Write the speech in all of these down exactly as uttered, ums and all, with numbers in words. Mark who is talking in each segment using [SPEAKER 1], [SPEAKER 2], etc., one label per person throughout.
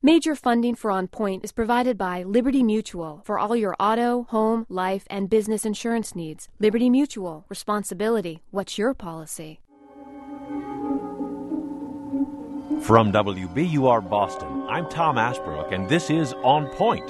[SPEAKER 1] Major funding for On Point is provided by Liberty Mutual for all your auto, home, life, and business insurance needs. Liberty Mutual. Responsibility. What's your policy?
[SPEAKER 2] From W B U R Boston, I'm Tom Ashbrook, and this is On Point.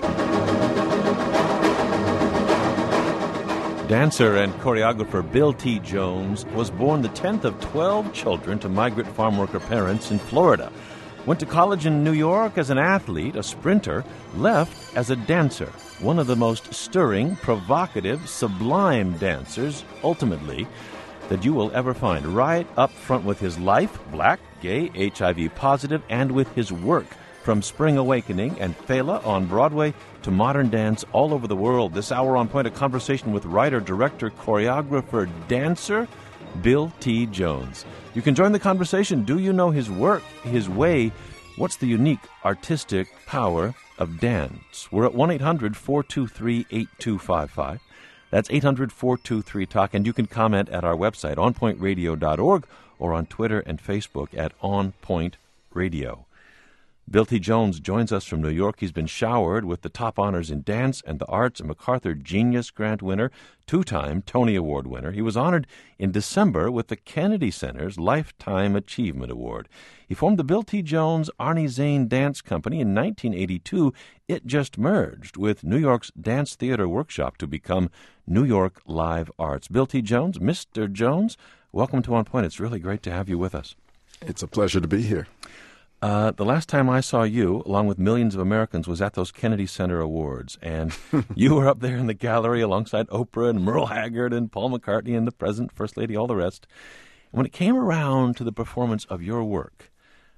[SPEAKER 2] Dancer and choreographer Bill T. Jones was born the tenth of twelve children to migrant farm worker parents in Florida. Went to college in New York as an athlete, a sprinter, left as a dancer, one of the most stirring, provocative, sublime dancers, ultimately, that you will ever find, right up front with his life, black, gay, H I V positive, and with his work, from Spring Awakening and Fela on Broadway to modern dance all over the world. This hour on Point, a conversation with writer, director, choreographer, dancer, Bill T. Jones. You can join the conversation. Do you know his work, his way? What's the unique artistic power of dance? We're at one eight hundred four two three eight two five five. That's eight hundred four two three talk, and you can comment at our website, on point radio dot org, or on Twitter and Facebook at On Point Radio. Bill T. Jones joins us from New York. He's been showered with the top honors in dance and the arts, a MacArthur Genius Grant winner, two-time Tony Award winner. He was honored in December with the Kennedy Center's Lifetime Achievement Award. He formed the Bill T. Jones Arnie Zane Dance Company in nineteen eighty-two. It just merged with New York's Dance Theater Workshop to become New York Live Arts. Bill T. Jones, Mister Jones, welcome to On Point. It's really great to have you with us.
[SPEAKER 3] It's a pleasure to be here.
[SPEAKER 2] Uh, the last time I saw you, along with millions of Americans, was at those Kennedy Center Awards, and you were up there in the gallery alongside Oprah and Merle Haggard and Paul McCartney and the President, First Lady, all the rest. And when it came around to the performance of your work,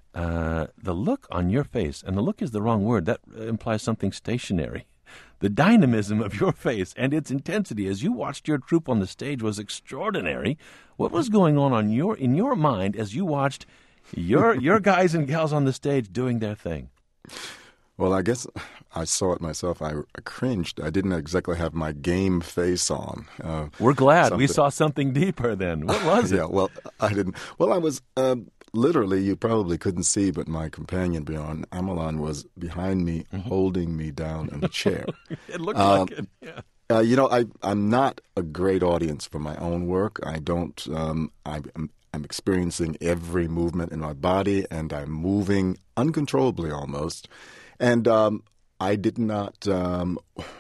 [SPEAKER 2] uh, the look on your face, and the look is the wrong word, that implies something stationary. The dynamism of your face and its intensity as you watched your troupe on the stage was extraordinary. What was going on, on your in your mind as you watched Your your guys and gals on the stage doing their thing?
[SPEAKER 3] Well, I guess I saw it myself. I, I cringed. I didn't exactly have my game face on. Uh,
[SPEAKER 2] We're glad.
[SPEAKER 3] something.
[SPEAKER 2] We saw something deeper then. What was it?
[SPEAKER 3] Yeah, well, I didn't. Well, I was uh, literally, you probably couldn't see, but my companion, Bjorn Amelon, was behind me, mm-hmm. holding me down in a chair.
[SPEAKER 2] It looked
[SPEAKER 3] um,
[SPEAKER 2] like it, yeah.
[SPEAKER 3] Uh, you know, I, I'm not a great audience for my own work. I don't, um, I, I'm, I'm experiencing every movement in my body, and I'm moving uncontrollably almost. And um, I did not, um,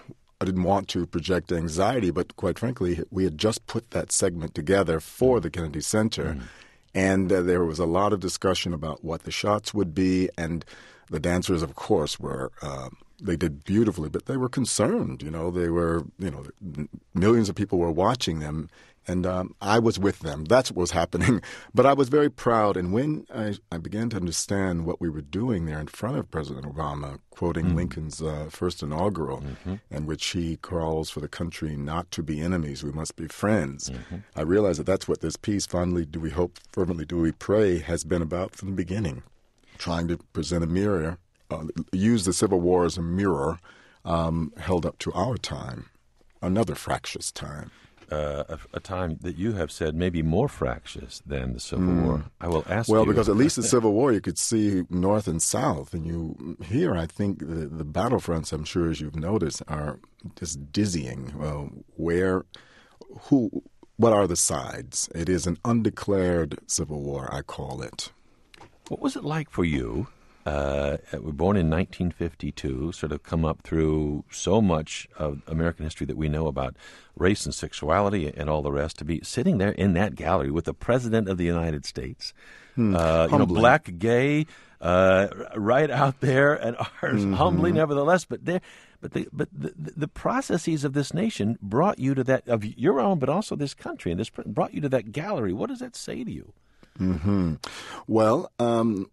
[SPEAKER 3] I didn't want to project anxiety, but quite frankly, we had just put that segment together for the Kennedy Center, mm. and uh, there was a lot of discussion about what the shots would be, and the dancers, of course, were uh, they did beautifully, but they were concerned. You know, they were, you know, millions of people were watching them. And um, I was with them. That's what was happening. But I was very proud. And when I, I began to understand what we were doing there in front of President Obama, quoting mm-hmm. Lincoln's uh, first inaugural, mm-hmm. in which he calls for the country not to be enemies, we must be friends, mm-hmm. I realized that that's what this piece, Fondly Do We Hope, Fervently Do We Pray, has been about from the beginning, trying to present a mirror, uh, use the Civil War as a mirror um, held up to our time, another fractious time.
[SPEAKER 2] Uh, a, a time that you have said may be more fractious than the Civil mm. War. I will ask
[SPEAKER 3] well,
[SPEAKER 2] you.
[SPEAKER 3] Well, because at least the Civil War, you could see North and South. And you here, I think the, the battlefronts, I'm sure as you've noticed, are just dizzying. Well, where, who, what are the sides? It is an undeclared Civil War, I call it.
[SPEAKER 2] What was it like for you? Uh, we were born in nineteen fifty-two, sort of come up through so much of American history that we know about race and sexuality and all the rest, to be sitting there in that gallery with the President of the United States, hmm. uh, you know, black, gay, uh, right out there, and ours, mm-hmm. humbly nevertheless. But there, but the but the, the processes of this nation brought you to that, of your own, but also this country, and this brought you to that gallery. What does that say to you?
[SPEAKER 3] Mm-hmm. Well, um.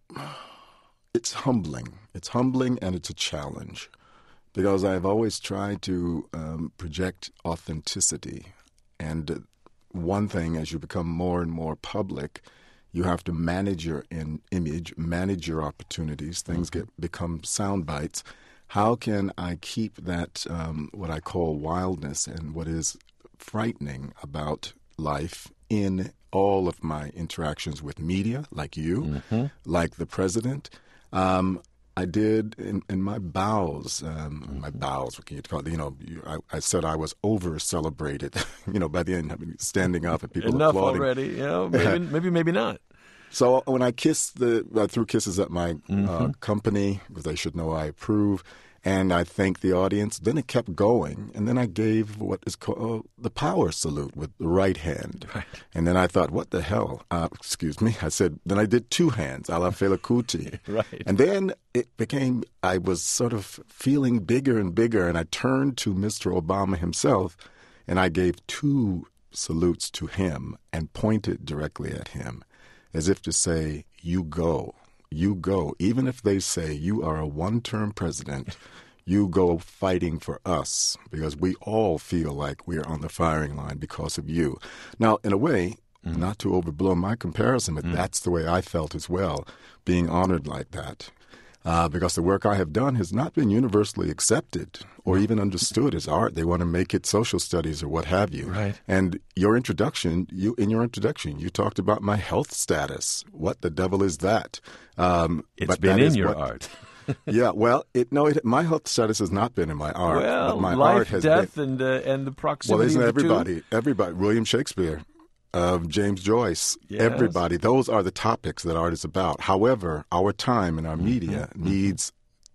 [SPEAKER 3] It's humbling. It's humbling and it's a challenge because I've always tried to um, project authenticity. And one thing, as you become more and more public, you have to manage your in- image, manage your opportunities. Things get become sound bites. How can I keep that, um, what I call wildness and what is frightening about life in all of my interactions with media, like you, mm-hmm. like the president, Um, I did in, in my bows, um, mm-hmm. my bows, what can you call it? You know, you, I, I said I was over-celebrated, you know, by the end, I mean, standing up and people
[SPEAKER 2] Enough
[SPEAKER 3] applauding.
[SPEAKER 2] already, you know, maybe, maybe, maybe not.
[SPEAKER 3] So when I kissed the, I threw kisses at my
[SPEAKER 2] mm-hmm.
[SPEAKER 3] uh, company, because they should know I approve, and I thanked the audience. Then it kept going, and then I gave what is called uh, the power salute with the right hand.
[SPEAKER 2] Right.
[SPEAKER 3] And then I thought, what the hell? Uh, excuse me. I said, then I did two hands, a la Fela Kuti.
[SPEAKER 2] Right.
[SPEAKER 3] And then it became, I was sort of feeling bigger and bigger, and I turned to Mister Obama himself, and I gave two salutes to him and pointed directly at him, as if to say, you go. You go. Even if they say you are a one-term president, you go fighting for us, because we all feel like we're on the firing line because of you. Now, in a way, mm. not to overblow my comparison, but mm. that's the way I felt as well, being honored like that. Uh, because the work I have done has not been universally accepted or even understood as art. They want to make it social studies or what have you.
[SPEAKER 2] Right.
[SPEAKER 3] And your introduction, you in your introduction, you talked about my health status. What the devil is that? Um,
[SPEAKER 2] it's
[SPEAKER 3] but
[SPEAKER 2] been
[SPEAKER 3] that
[SPEAKER 2] in
[SPEAKER 3] is
[SPEAKER 2] your
[SPEAKER 3] what,
[SPEAKER 2] art.
[SPEAKER 3] yeah, well, it, no, it, my health status has not been in my art.
[SPEAKER 2] Well,
[SPEAKER 3] but my
[SPEAKER 2] life,
[SPEAKER 3] art has
[SPEAKER 2] death,
[SPEAKER 3] been,
[SPEAKER 2] and uh, and the proximity.
[SPEAKER 3] Well, isn't
[SPEAKER 2] of the
[SPEAKER 3] everybody?
[SPEAKER 2] two?
[SPEAKER 3] Everybody. William Shakespeare. Uh, James Joyce,
[SPEAKER 2] yes.
[SPEAKER 3] Everybody. Those are the topics that art is about. However, our time and our media
[SPEAKER 2] mm-hmm.
[SPEAKER 3] needs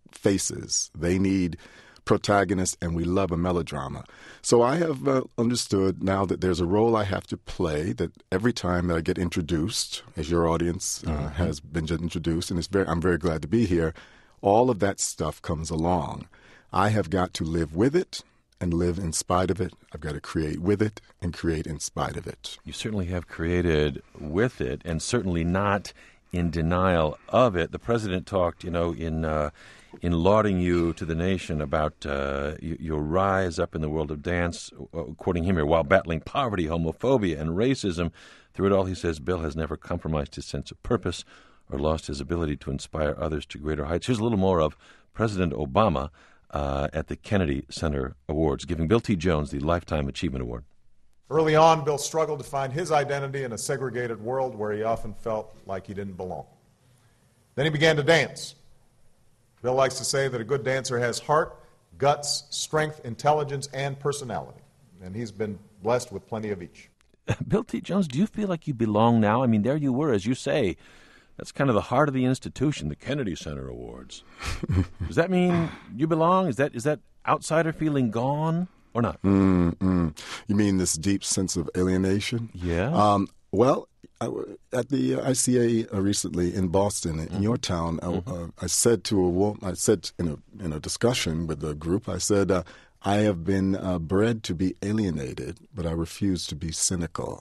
[SPEAKER 3] faces. They need protagonists, and we love a melodrama. So I have uh, understood now that there's a role I have to play, that every time that I get introduced, as your audience uh, mm-hmm. has been introduced, and it's very, I'm very glad to be here, all of that stuff comes along. I have got to live with it and live in spite of it. I've got to create with it and create in spite of it.
[SPEAKER 2] You certainly have created with it, and certainly not in denial of it. The president talked, you know, in uh, in lauding you to the nation about uh, your rise up in the world of dance, quoting him here, while battling poverty, homophobia, and racism. Through it all, he says, Bill has never compromised his sense of purpose or lost his ability to inspire others to greater heights. Here's a little more of President Obama uh, at the Kennedy Center Awards, giving Bill T. Jones the Lifetime Achievement Award.
[SPEAKER 4] Early on, Bill struggled to find his identity in a segregated world where he often felt like he didn't belong. Then he began to dance. Bill likes to say that a good dancer has heart, guts, strength, intelligence, and personality. And he's been blessed with plenty of each.
[SPEAKER 2] Bill T. Jones, do you feel like you belong now? I mean, there you were, as you say. That's kind of the heart of the institution, the Kennedy Center Awards. Does that mean you belong? Is that is that outsider feeling gone or not?
[SPEAKER 3] Mm-mm. You mean this deep sense of alienation?
[SPEAKER 2] Yeah.
[SPEAKER 3] Um, well, I, at the I C A uh, recently in Boston, in mm-hmm. your town, I, mm-hmm. uh, I said to a woman, I said in a in a discussion with the group, I said, uh, I have been uh, bred to be alienated, but I refuse to be cynical.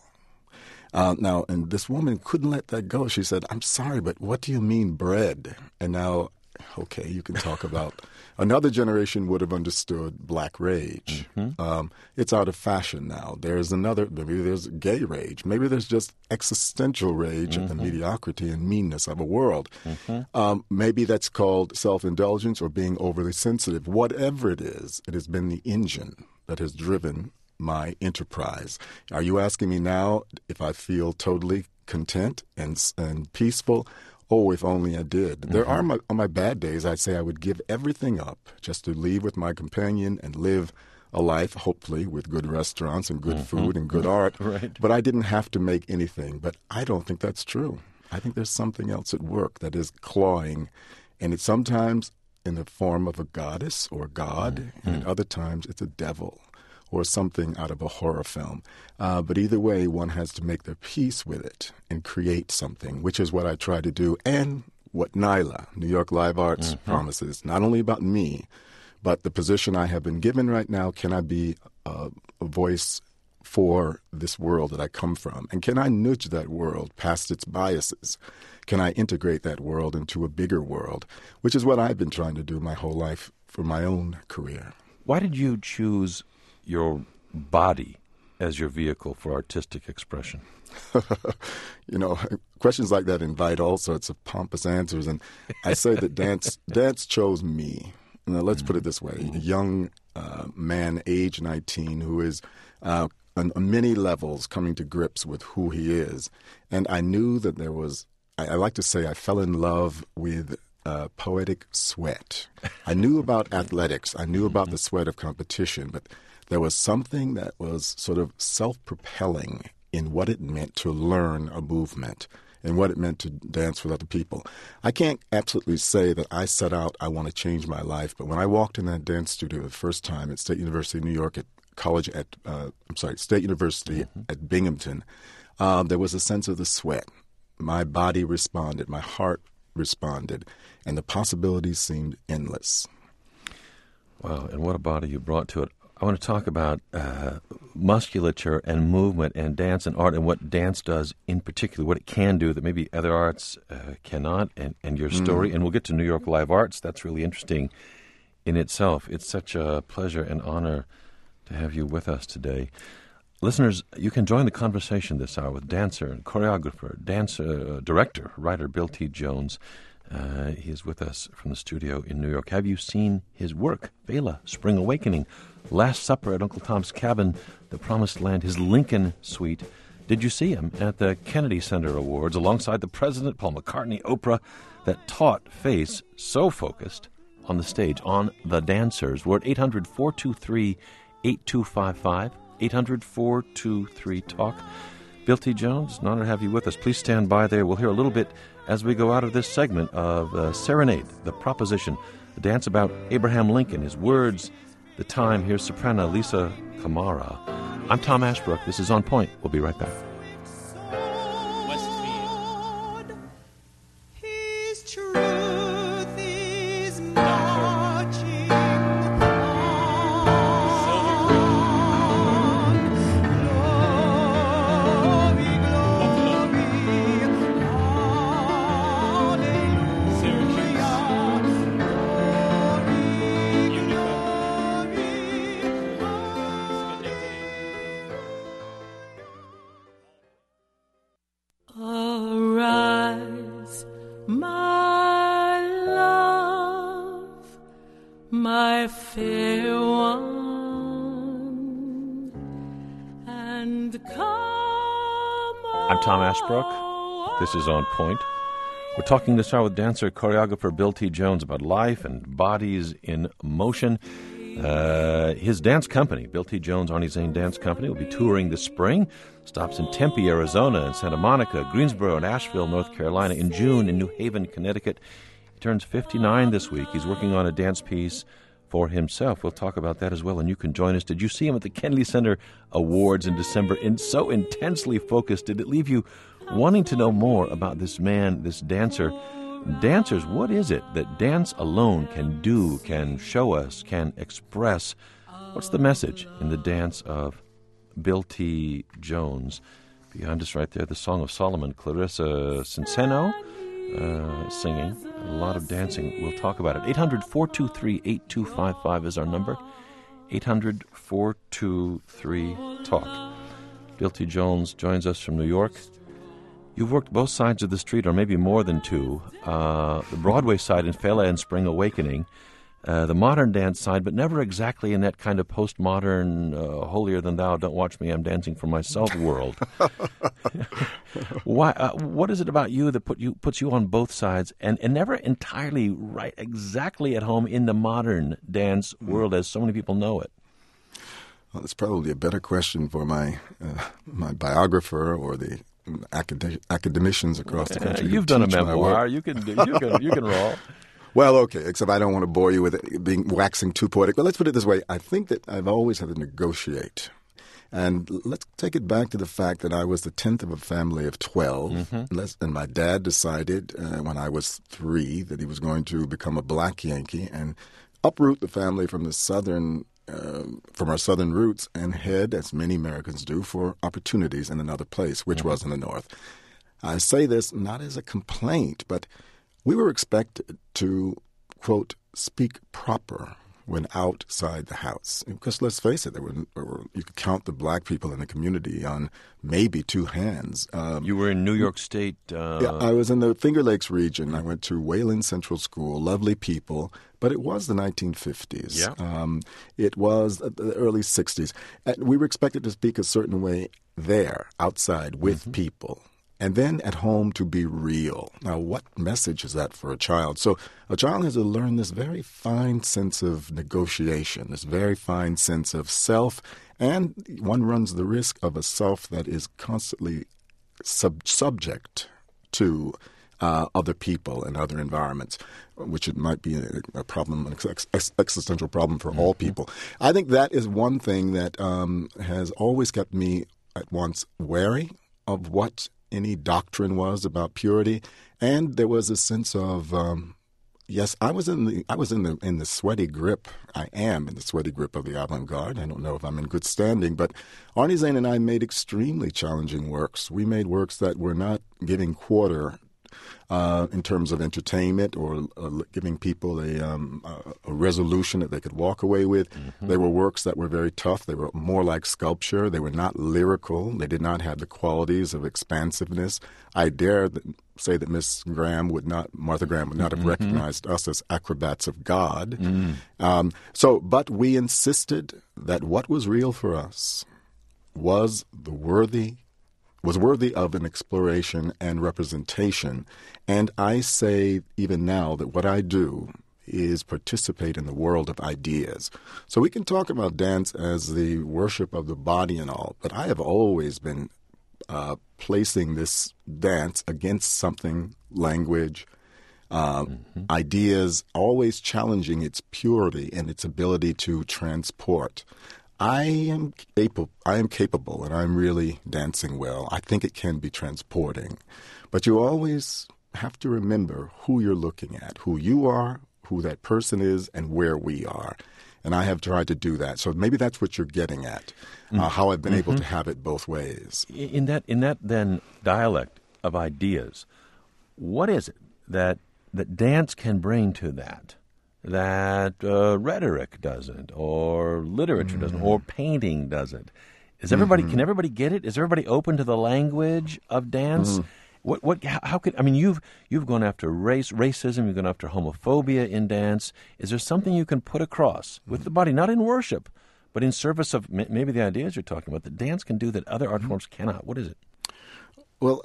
[SPEAKER 3] Uh, now, and this woman couldn't let that go. She said, I'm sorry, but what do you mean bred? And now, okay, you can talk about another generation would have understood black rage. Mm-hmm. Um, it's out of fashion now. There's another, maybe there's gay rage. Maybe there's just existential rage mm-hmm. at the mediocrity and meanness of a world. Mm-hmm. Um, maybe that's called self-indulgence or being overly sensitive. Whatever it is, it has been the engine that has driven my enterprise. Are you asking me now if I feel totally content and and peaceful? Oh, if only I did. Mm-hmm. There are my, on my bad days, I'd say I would give everything up just to leave with my companion and live a life, hopefully, with good restaurants and good mm-hmm. food and good art.
[SPEAKER 2] Right.
[SPEAKER 3] But I didn't have to make anything. But I don't think that's true. I think there's something else at work that is clawing, and it's sometimes in the form of a goddess or God, mm-hmm. and at other times it's a devil or something out of a horror film. Uh, but either way, one has to make their peace with it and create something, which is what I try to do, and what NYLA, New York Live Arts, mm-hmm. promises, not only about me, but the position I have been given right now. Can I be uh, a voice for this world that I come from? And can I nudge that world past its biases? Can I integrate that world into a bigger world, which is what I've been trying to do my whole life for my own career.
[SPEAKER 2] Why did you choose your body as your vehicle for artistic expression?
[SPEAKER 3] You know, questions like that invite all sorts of pompous answers, and I say that dance dance chose me. Now, let's mm-hmm. put it this way. A young uh, man, age nineteen, who is uh, on, on many levels coming to grips with who he is. And I knew that there was, I, I like to say I fell in love with uh, poetic sweat. I knew about athletics. I knew about the sweat of competition, but there was something that was sort of self-propelling in what it meant to learn a movement and what it meant to dance with other people. I can't absolutely say that I set out, I want to change my life, but when I walked in that dance studio the first time at State University of New York, at college at, uh, I'm sorry, State University mm-hmm. at Binghamton, uh, there was a sense of the sweat. My body responded, my heart responded, and the possibilities seemed endless.
[SPEAKER 2] Wow, and what a body you brought to it. I want to talk about uh, musculature and movement and dance and art and what dance does in particular, what it can do that maybe other arts uh, cannot, and, and your story. Mm. And we'll get to New York Live Arts. That's really interesting in itself. It's such a pleasure and honor to have you with us today. Listeners, you can join the conversation this hour with dancer and choreographer, dancer, uh, director, writer Bill T. Jones. Uh, he is with us from the studio in New York. Have you seen his work? Vela, Spring Awakening, Last Supper at Uncle Tom's Cabin, The Promised Land, his Lincoln Suite. Did you see him at the Kennedy Center Awards alongside the President, Paul McCartney, Oprah? That taut face, so focused on the stage, on the dancers. We're at eight hundred, four two three, eight two five five, eight hundred, four two three, talk. Bill T. Jones, an honor to have you with us. Please stand by there. We'll hear a little bit as we go out of this segment of uh, Serenade, The Proposition, a dance about Abraham Lincoln, his words, the time. Here's soprano Lisa Camara. I'm Tom Ashbrook. This is On Point. We'll be right back. I'm Tom Ashbrook. This is On Point. We're talking this hour with dancer, choreographer Bill T. Jones about life and bodies in motion. Uh, his dance company, Bill T. Jones Arnie Zane Dance Company, will be touring this spring. Stops in Tempe, Arizona, and Santa Monica, Greensboro, and Asheville, North Carolina. In June, in New Haven, Connecticut. He turns fifty-nine this week. He's working on a dance piece for himself. We'll talk about that as well, and you can join us. Did you see him at the Kennedy Center Awards in December? And so intensely focused, did it leave you wanting to know more about this man, this dancer? Dancers, what is it that dance alone can do, can show us, can express? What's the message in the dance of Bill T. Jones? Behind us right there, the Song of Solomon, Clarissa Cinceno uh, singing. A lot of dancing. We'll talk about it. eight hundred, four two three, eight two five five is our number. eight hundred, four two three, talk. Bill T. Jones joins us from New York. You've worked both sides of the street, or maybe more than two. Uh, the Broadway side in Fela and Spring Awakening. Uh, the modern dance side, but never exactly in that kind of postmodern, uh, holier-than-thou, don't watch me, I'm dancing for myself world. Why? Uh, what is it about you that put you puts you on both sides and, and never entirely right, exactly at home in the modern dance world as so many people know it?
[SPEAKER 3] Well, it's probably a better question for my uh, my biographer or the acad- academicians across the country.
[SPEAKER 2] Uh, you've done a memoir. You can, do, you can you can roll.
[SPEAKER 3] Well, okay, except I don't want to bore you with it being waxing too poetic. But let's put it this way. I think that I've always had to negotiate. And let's take it back to the fact that I was the tenth of a family of twelve. Mm-hmm. And my dad decided uh, when I was three that he was going to become a black Yankee and uproot the family from the southern, uh, from our southern roots and head, as many Americans do, for opportunities in another place, which mm-hmm. was in the North. I say this not as a complaint, but we were expected to, quote, speak proper when outside the house. Because let's face it, there were, there were, you could count the black people in the community on maybe two hands. Um,
[SPEAKER 2] you were in New York State? Uh...
[SPEAKER 3] Yeah, I was in the Finger Lakes region. I went to Wayland Central School, lovely people, but it was the nineteen fifties.
[SPEAKER 2] Yeah. Um,
[SPEAKER 3] it was the early sixties. And we were expected to speak a certain way there, outside, with mm-hmm. people. and then at home to be real. Now, what message is that for a child? So a child has to learn this very fine sense of negotiation, this very fine sense of self, and one runs the risk of a self that is constantly sub- subject to uh, other people and other environments, which it might be a, a problem, an ex- ex- existential problem for mm-hmm. all people. I think that is one thing that um, has always kept me at once wary of what any doctrine was about purity, and there was a sense of um, yes, I was in the I was in the in the sweaty grip. I am in the sweaty grip of the avant-garde. I don't know if I'm in good standing, but Arnie Zane and I made extremely challenging works. We made works that were not giving quarter uh, in terms of entertainment or uh, giving people a, um, a, a resolution that they could walk away with. Mm-hmm. They were works that were very tough. They were more like sculpture. They were not lyrical. They did not have the qualities of expansiveness. I dare th- say that Miss Graham would not, Martha Graham would not have mm-hmm. recognized us as acrobats of God. Mm. Um, so, but we insisted that what was real for us was the worthy was worthy of an exploration and representation. And I say even now that what I do is participate in the world of ideas. So we can talk about dance as the worship of the body and all, but I have always been uh, placing this dance against something, language, uh, mm-hmm. ideas, always challenging its purity and its ability to transport. I am capable, I am capable, and I'm really dancing well. I think it can be transporting. But you always have to remember who you're looking at, who you are, who that person is, and where we are. And I have tried to do that. So maybe that's what you're getting at, mm-hmm. uh, how I've been mm-hmm. able to have it both ways.
[SPEAKER 2] In that, in that then dialect of ideas, what is it that that dance can bring to that? That uh, rhetoric doesn't, or literature mm. doesn't, or painting doesn't. Is everybody? Mm-hmm. Can everybody get it? Is everybody open to the language of dance? Mm. What? What? How, how could? I mean, you've you've gone after race, racism. You've gone after homophobia in dance. Is there something you can put across with the body, not in worship, but in service of maybe the ideas you're talking about that dance can do that other art forms cannot? What is it?
[SPEAKER 3] Well,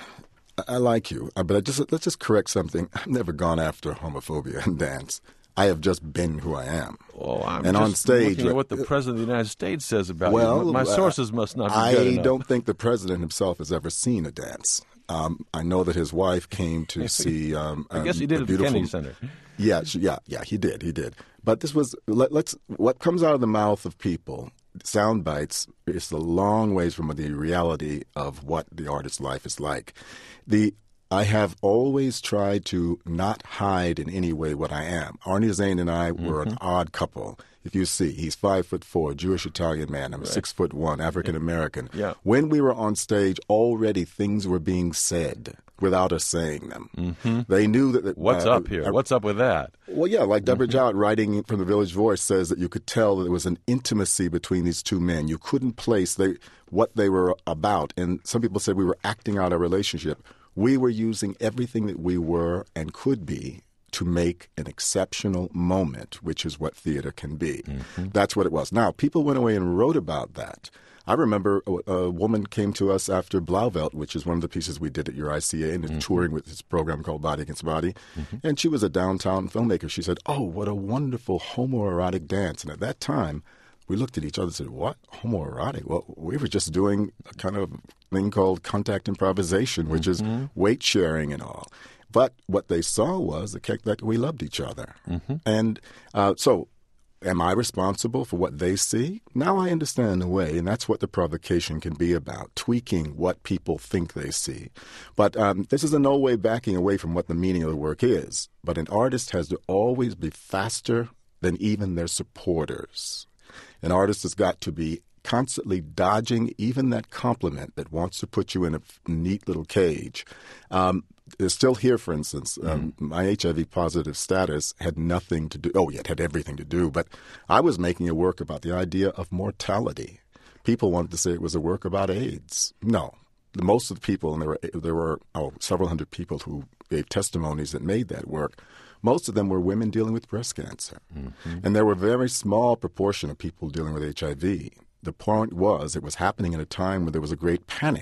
[SPEAKER 3] I like you, but I just let's just correct something. I've never gone after homophobia in dance. I have just been who I am.
[SPEAKER 2] Oh, I'm
[SPEAKER 3] and
[SPEAKER 2] just
[SPEAKER 3] on stage,
[SPEAKER 2] looking at what the President of the United States says about
[SPEAKER 3] well,
[SPEAKER 2] you. My sources must not be
[SPEAKER 3] I
[SPEAKER 2] good enough.
[SPEAKER 3] don't think the President himself has ever seen a dance. Um, I know that his wife came to see um,
[SPEAKER 2] I guess he did
[SPEAKER 3] um,
[SPEAKER 2] at the Kennedy Center.
[SPEAKER 3] Yeah, she, yeah, yeah, he did, he did. But this was, let, let's, what comes out of the mouth of people, sound bites, is a long ways from the reality of what the artist's life is like. The I have always tried to not hide in any way what I am. Arnie Zane and I were mm-hmm. an odd couple. If you see, he's five foot four, Jewish Italian man. I'm right. six foot one, African American.
[SPEAKER 2] Yeah.
[SPEAKER 3] When we were on stage, already things were being said without us saying them. Mm-hmm. They knew that. that
[SPEAKER 2] What's uh, up here? Uh, What's up with that?
[SPEAKER 3] Well, yeah, like Deborah mm-hmm. Jowett writing from the Village Voice says that you could tell that there was an intimacy between these two men. You couldn't place they, what they were about, and some people said we were acting out a relationship. We were using everything that we were and could be to make an exceptional moment, which is what theater can be. Mm-hmm. That's what it was. Now, people went away and wrote about that. I remember a, a woman came to us after Blauvelt, which is one of the pieces we did at your I C A, and mm-hmm. touring with this program called Body Against Body. Mm-hmm. And she was a downtown filmmaker. She said, "Oh, what a wonderful homoerotic dance." And at that time, we looked at each other and said, "What? Homoerotic?" Well, we were just doing a kind of thing called contact improvisation, which mm-hmm. is weight sharing and all. But what they saw was the fact that we loved each other. Mm-hmm. And uh, so am I responsible for what they see? Now I understand the way, and that's what the provocation can be about, tweaking what people think they see. But um, this is in no way backing away from what the meaning of the work is. But an artist has to always be faster than even their supporters. An artist has got to be constantly dodging even that compliment that wants to put you in a neat little cage. Um, it's still here, for instance. Um, mm-hmm. My H I V positive status had nothing to do – oh, yeah, it had everything to do. But I was making a work about the idea of mortality. People wanted to say it was a work about AIDS. No. The, most of the people – and there were, there were oh, several hundred people who gave testimonies that made that work – most of them were women dealing with breast cancer. Mm-hmm. And there were a very small proportion of people dealing with H I V. The point was it was happening at a time when there was a great panic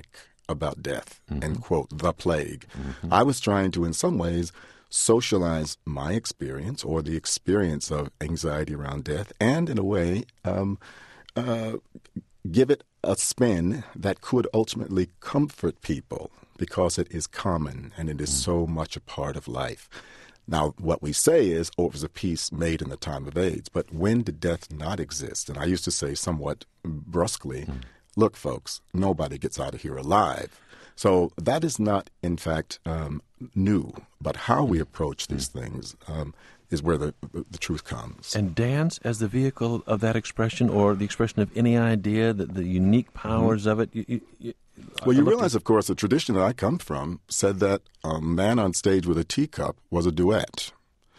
[SPEAKER 3] about death
[SPEAKER 2] mm-hmm.
[SPEAKER 3] and, quote, the plague.
[SPEAKER 2] Mm-hmm.
[SPEAKER 3] I was trying to, in some ways, socialize my experience or the experience of anxiety around death and, in a way, um, uh, give it a spin that could ultimately comfort people because it is common and it is mm. so much a part of life. Now, what we say is, oh, it was a piece made in the time of AIDS. But when did death not exist? And I used to say somewhat brusquely, mm. look, folks, nobody gets out of here alive. So that is not, in fact, um, new. But how we approach these mm. things um, is where the, the truth comes.
[SPEAKER 2] And dance as the vehicle of that expression, or the expression of any idea, that the unique powers mm-hmm. of it? You, you, you,
[SPEAKER 3] well, you realize, of course, the tradition that I come from said that a man on stage with a teacup was a duet.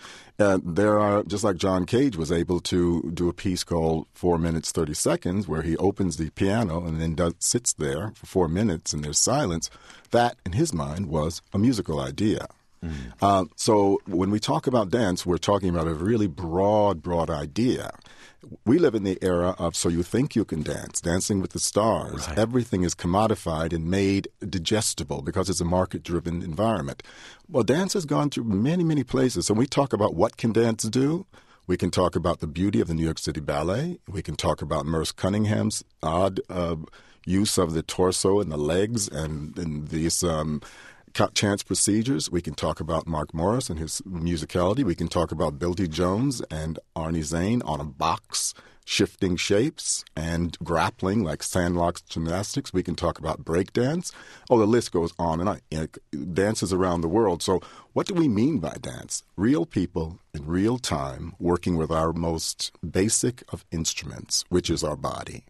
[SPEAKER 3] Uh, there are, just like John Cage was able to do a piece called Four Minutes, thirty Seconds, where he opens the piano and then does, sits there for four minutes and there's silence. That, in his mind, was a musical idea. Mm. Uh, so when we talk about dance, we're talking about a really broad, broad idea. We live in the era of so you think you can dance, Dancing with the Stars. Right. Everything is commodified and made digestible because it's a market-driven environment. Well, dance has gone through many, many places. So when we talk about what can dance do, we can talk about the beauty of the New York City Ballet. We can talk about Merce Cunningham's odd uh, use of the torso and the legs and, and these um, chance procedures. We can talk about Mark Morris and his musicality. We can talk about Bill T. Jones and Arnie Zane on a box, shifting shapes and grappling like Sandlocks gymnastics. We can talk about breakdance. Oh, the list goes on and on. You know, dances around the world. So what do we mean by dance? Real people in real time working with our most basic of instruments, which is our body.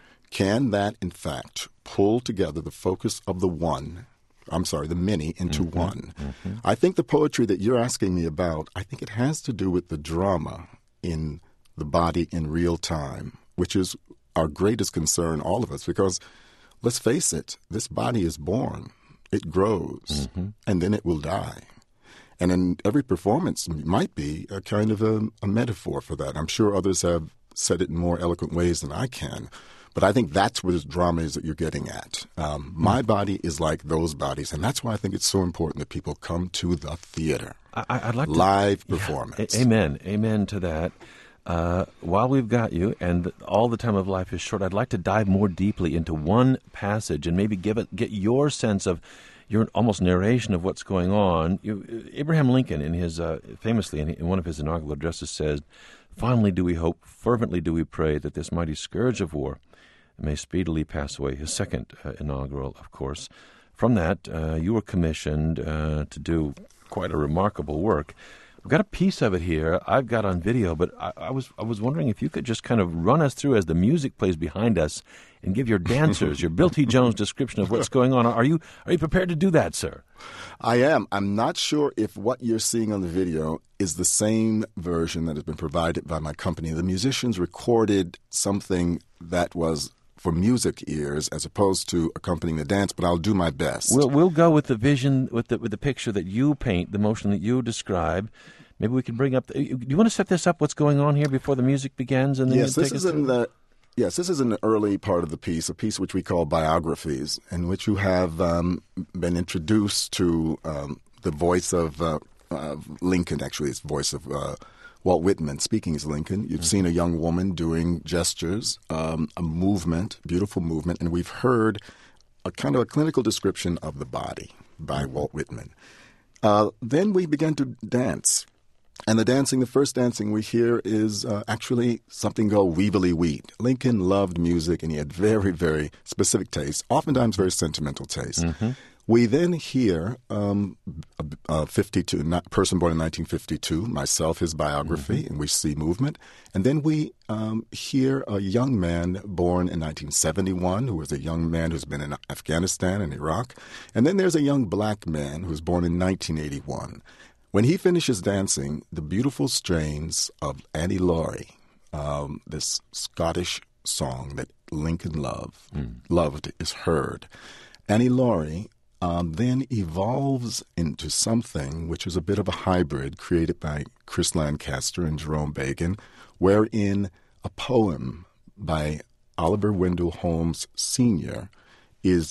[SPEAKER 3] Can that, in fact, pull together the focus of the one I'm sorry, the many into mm-hmm, one. Mm-hmm. I think the poetry that you're asking me about, I think it has to do with the drama in the body in real time, which is our greatest concern, all of us, because let's face it, this body is born, it grows, mm-hmm. and then it will die. And in every performance might be a kind of a, a metaphor for that. I'm sure others have said it in more eloquent ways than I can. But I think that's where the drama is that you're getting at. Um, my body is like those bodies, and that's why I think it's so important that people come to the theater.
[SPEAKER 2] I, I'd like
[SPEAKER 3] live
[SPEAKER 2] to,
[SPEAKER 3] performance.
[SPEAKER 2] Yeah, amen, amen to that. Uh, while we've got you, and all the time of life is short, I'd like to dive more deeply into one passage and maybe give it, get your sense of your almost narration of what's going on. You, Abraham Lincoln, in his uh, famously in, in one of his inaugural addresses, says, "Fondly do we hope, fervently do we pray that this mighty scourge of war may speedily pass away." His second uh, inaugural, of course. From that, uh, you were commissioned uh, to do quite a remarkable work. We've got a piece of it here I've got on video, but I, I was I was wondering if you could just kind of run us through as the music plays behind us and give your dancers your Bill T. Jones description of what's going on. Are you are you prepared to do that, sir?
[SPEAKER 3] I am. I'm not sure if what you're seeing on the video is the same version that has been provided by my company. The musicians recorded something that was for music ears as opposed to accompanying the dance, but I'll do my best.
[SPEAKER 2] We'll we'll go with the vision, with the with the picture that you paint, the motion that you describe. Maybe we can bring up. The, do you want to set this up? What's going on here before the music begins? And then
[SPEAKER 3] yes, this
[SPEAKER 2] take
[SPEAKER 3] is
[SPEAKER 2] us
[SPEAKER 3] in the yes, this is in the early part of the piece, a piece which we call biographies, in which you have um, been introduced to um, the voice of uh, uh, Lincoln. Actually, it's the voice of Uh, Walt Whitman speaking as Lincoln. You've mm-hmm. seen a young woman doing gestures, um, a movement, beautiful movement, and we've heard a kind of a clinical description of the body by mm-hmm. Walt Whitman. Uh, then we began to dance. And the dancing, the first dancing we hear is uh, actually something called Weebly Wheat. Lincoln loved music, and he had very, very specific taste, oftentimes very sentimental taste. Mm-hmm. We then hear um, a, a fifty-two not, person born in nineteen fifty-two, myself, his biography, mm-hmm. and we see movement. And then we um, hear a young man born in nineteen seventy-one, who was a young man who's been in Afghanistan and Iraq. And then there's a young black man who's born in nineteen eighty-one. When he finishes dancing, the beautiful strains of Annie Laurie, um, this Scottish song that Lincoln loved, mm. loved is heard. Annie Laurie Um, then evolves into something which is a bit of a hybrid created by Chris Lancaster and Jerome Bacon, wherein a poem by Oliver Wendell Holmes Senior is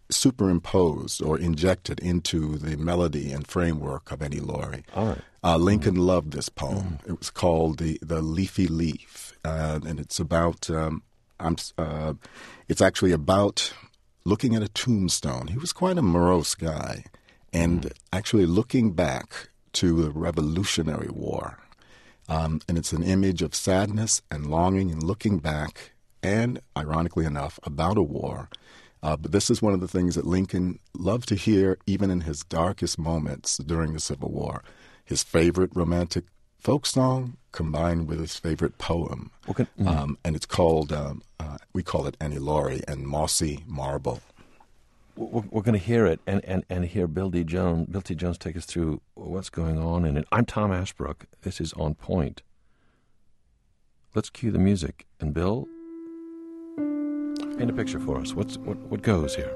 [SPEAKER 3] superimposed or injected into the melody and framework of Annie Laurie.
[SPEAKER 2] All right.
[SPEAKER 3] Uh, Lincoln mm-hmm. loved this poem. Mm-hmm. It was called the the Leafy Leaf, uh, and it's about. Um, I'm. Uh, it's actually about looking at a tombstone. He was quite a morose guy, and mm-hmm. actually looking back to the Revolutionary War, um, and it's an image of sadness and longing and looking back, and ironically enough, about a war. Uh, but this is one of the things that Lincoln loved to hear, even in his darkest moments during the Civil War. His favorite romantic folk song combined with his favorite poem. Okay. Mm-hmm. Um, and it's called, um, uh, we call it Annie Laurie and Mossy Marble.
[SPEAKER 2] We're, we're going to hear it and, and, and hear Bill D. Jones, Bill T. Jones take us through what's going on in it. I'm Tom Ashbrook. This is On Point. Let's cue the music. And Bill, paint a picture for us. What's what, what goes here?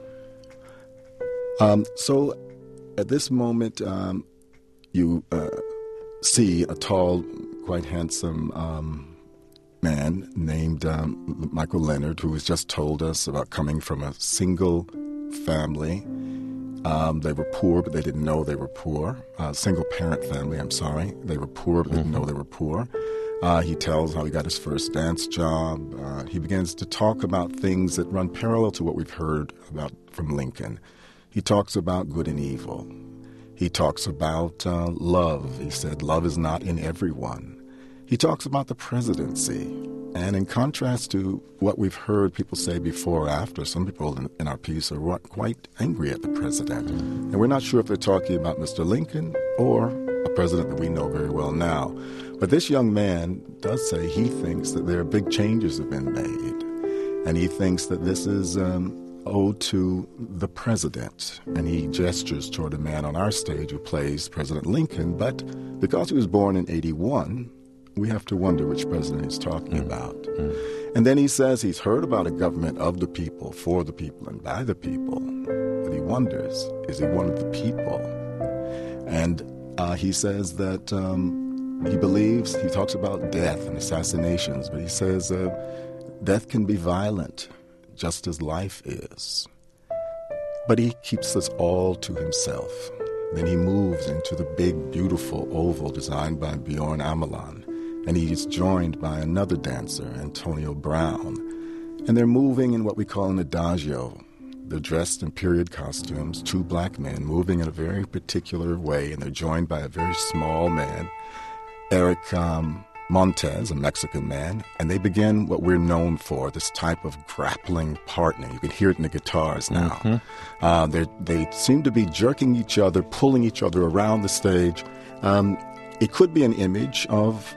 [SPEAKER 3] Um, so at this moment, um, you uh, see a tall, quite handsome um, man named um, Michael Leonard, who has just told us about coming from a single family. Um, they were poor, but they didn't know they were poor. Uh, single-parent family, I'm sorry. They were poor, but mm-hmm. didn't know they were poor. Uh, he tells how he got his first dance job. Uh, he begins to talk about things that run parallel to what we've heard about from Lincoln. He talks about good and evil. He talks about uh, love. He said, love is not in everyone. He talks about the presidency. And in contrast to what we've heard people say before or after, some people in, in our piece are quite angry at the president. And we're not sure if they're talking about Mister Lincoln or a president that we know very well now. But this young man does say he thinks that there are big changes have been made. And he thinks that this is um, owed to the president. And he gestures toward a man on our stage who plays President Lincoln. But because he was born in eighty-one, we have to wonder which president he's talking mm. about. Mm. And then he says he's heard about a government of the people, for the people, and by the people. But he wonders, is he one of the people? And uh, he says that um, he believes, he talks about death and assassinations, but he says uh, death can be violent, just as life is. But he keeps this all to himself. Then he moves into the big, beautiful oval designed by Bjorn Ameland. And he is joined by another dancer, Antonio Brown. And they're moving in what we call an adagio. They're dressed in period costumes, two black men moving in a very particular way, and they're joined by a very small man, Eric um, Montez, a Mexican man, and they begin what we're known for, this type of grappling partner. You can hear it in the guitars now. Mm-hmm. Uh, they seem to be jerking each other, pulling each other around the stage. Um, it could be an image of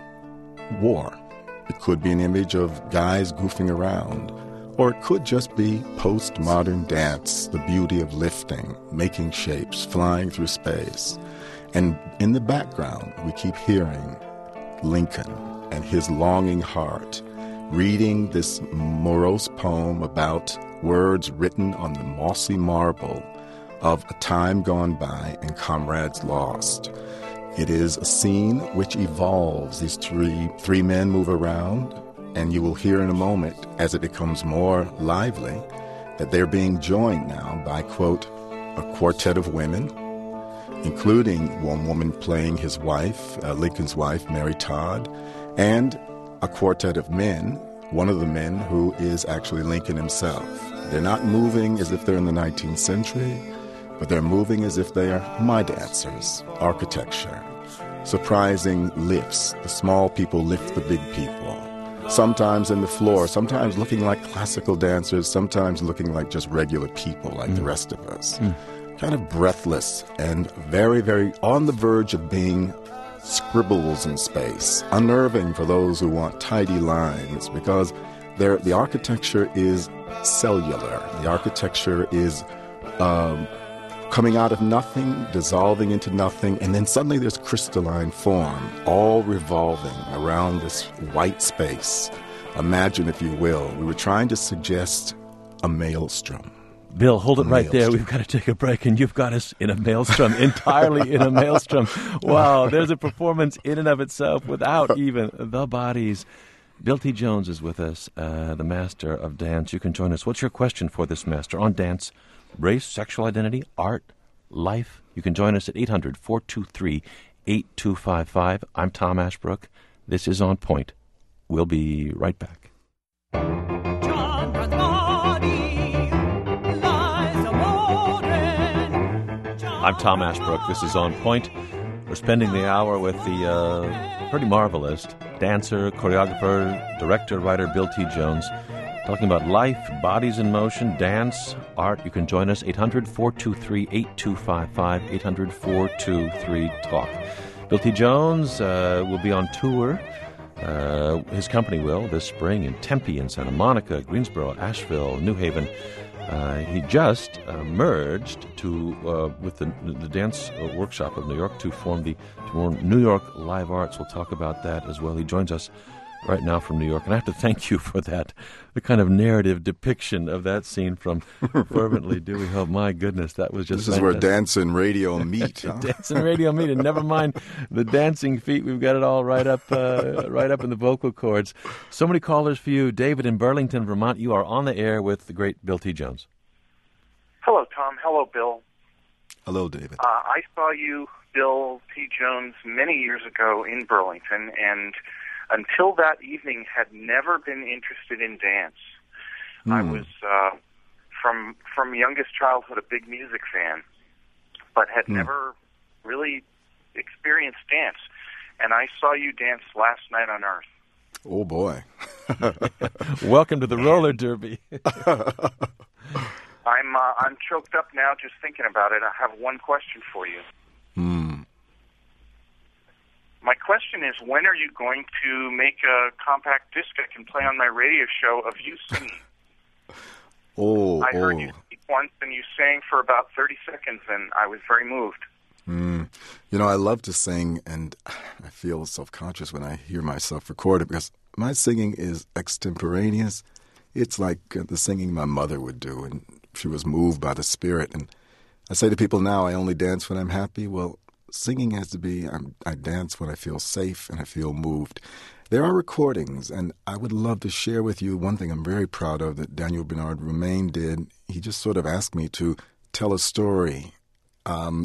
[SPEAKER 3] war. It could be an image of guys goofing around. Or it could just be postmodern dance, the beauty of lifting, making shapes, flying through space. And in the background, we keep hearing Lincoln and his longing heart reading this morose poem about words written on the mossy marble of a time gone by and comrades lost. It is a scene which evolves. These three three men move around, and you will hear in a moment, as it becomes more lively, that they're being joined now by, quote, a quartet of women, including one woman playing his wife, uh, Lincoln's wife, Mary Todd, and a quartet of men, one of the men who is actually Lincoln himself. They're not moving as if they're in the nineteenth century, but they're moving as if they are my dancers, architecture. Surprising lifts. The small people lift the big people. Sometimes in the floor, sometimes looking like classical dancers, sometimes looking like just regular people like mm. the rest of us. Mm. Kind of breathless and very, very on the verge of being scribbles in space. Unnerving for those who want tidy lines, because the architecture is cellular. The architecture is um, coming out of nothing, dissolving into nothing, and then suddenly there's crystalline form, all revolving around this white space. Imagine, if you will, we were trying to suggest a maelstrom.
[SPEAKER 2] Bill, hold it right there. We've got to take a break, and you've got us in a maelstrom, entirely in a maelstrom. Wow, there's a performance in and of itself without even the bodies. Bill T. Jones is with us, uh, the master of dance. You can join us. What's your question for this master on dance race, sexual identity, art, life. You can join us at eight hundred, four two three, eight two five five. I'm Tom Ashbrook. This is On Point. We'll be right back. I'm Tom Ashbrook. This is On Point. We're spending the hour with the uh, pretty marvelous dancer, choreographer, director, writer Bill T. Jones, talking about life, bodies in motion, dance, art. You can join us, eight hundred, four two three, eight two five five, eight hundred, four two three, talk. Bill T. Jones uh, will be on tour. Uh, his company will this spring in Tempe and Santa Monica, Greensboro, Asheville, New Haven. Uh, he just uh, merged to uh, with the, the dance uh, workshop of New York to form the to form New York Live Arts. We'll talk about that as well. He joins us right now from New York, and I have to thank you for that, the kind of narrative depiction of that scene from Fervently Do We Hope. My goodness, that was just
[SPEAKER 3] This is
[SPEAKER 2] fantastic.
[SPEAKER 3] where dance and radio meet. Huh?
[SPEAKER 2] Dance and radio meet, and never mind the dancing feet. We've got it all right up, uh, right up in the vocal cords. So many callers for you. David in Burlington, Vermont. You are on the air with the great Bill T. Jones.
[SPEAKER 5] Hello, Tom. Hello, Bill.
[SPEAKER 3] Hello, David.
[SPEAKER 5] Uh, I saw you, Bill T. Jones, many years ago in Burlington, and until that evening had never been interested in dance. Mm. I was, uh, from from youngest childhood, a big music fan, but had mm. never really experienced dance. And I saw you dance last night on Earth.
[SPEAKER 3] Oh, boy.
[SPEAKER 2] Welcome to the roller derby.
[SPEAKER 5] I'm uh, I'm choked up now just thinking about it. I have one question for you.
[SPEAKER 3] Hmm.
[SPEAKER 5] My question is, when are you going to make a compact disc I can play on my radio show of you singing?
[SPEAKER 3] oh,
[SPEAKER 5] I heard
[SPEAKER 3] oh.
[SPEAKER 5] you speak once, and you sang for about thirty seconds, and I was very moved.
[SPEAKER 3] Mm. You know, I love to sing, and I feel self-conscious when I hear myself record it because my singing is extemporaneous. It's like uh, the singing my mother would do, and she was moved by the Spirit. And I say to people now, I only dance when I'm happy. Well, singing has to be, I'm, I dance when I feel safe and I feel moved. There are recordings, and I would love to share with you one thing I'm very proud of that Daniel Bernard Roumain did. He just sort of asked me to tell a story, um,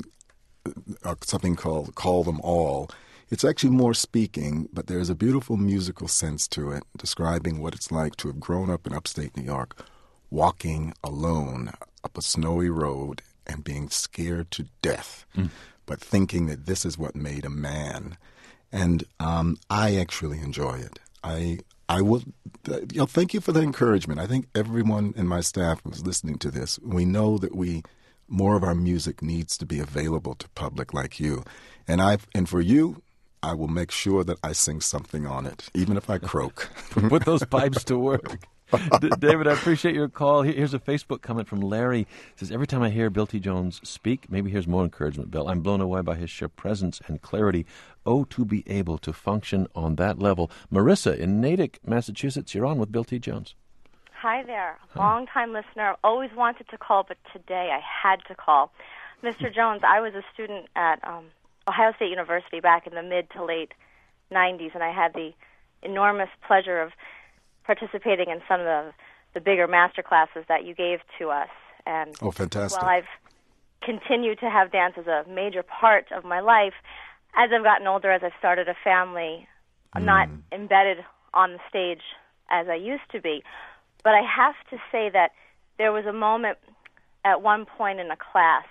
[SPEAKER 3] uh, something called Call Them All. It's actually more speaking, but there's a beautiful musical sense to it, describing what it's like to have grown up in upstate New York, walking alone up a snowy road and being scared to death, mm. but thinking that this is what made a man. And um, I actually enjoy it. I I will. You know, thank you for the encouragement. I think everyone in my staff who's listening to this, we know that we more of our music needs to be available to public like you, and I and for you, I will make sure that I sing something on it, even if I croak.
[SPEAKER 2] Put those pipes to work. D- David, I appreciate your call. Here's a Facebook comment from Larry. It says, every time I hear Bill T. Jones speak, maybe here's more encouragement, Bill. I'm blown away by his sheer presence and clarity. Oh, to be able to function on that level. Marissa in Natick, Massachusetts, you're on with Bill T. Jones.
[SPEAKER 6] Hi there.
[SPEAKER 2] Hi.
[SPEAKER 6] Long-time listener. Always wanted to call, but today I had to call. Mister Jones, I was a student at um, Ohio State University back in the mid to late nineties, and I had the enormous pleasure of participating in some of the, the bigger master classes that you gave to us. And
[SPEAKER 3] oh, fantastic.
[SPEAKER 6] while I've continued to have dance as a major part of my life, as I've gotten older, as I've started a family, I'm mm. not embedded on the stage as I used to be. But I have to say that there was a moment at one point in a class,